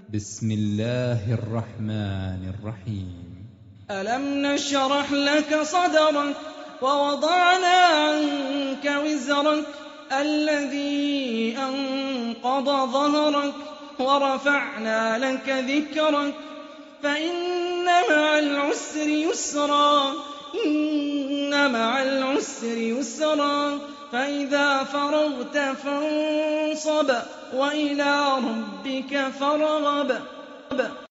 بسم الله الرحمن الرحيم. ألم نشرح لك صدرك ووضعنا عنك وزرك الذي أنقض ظهرك ورفعنا لك ذكرك فإن مع العسر يسرا إن مع العسر يسرا فإذا فرغت فانصب وإلى ربك فارغب.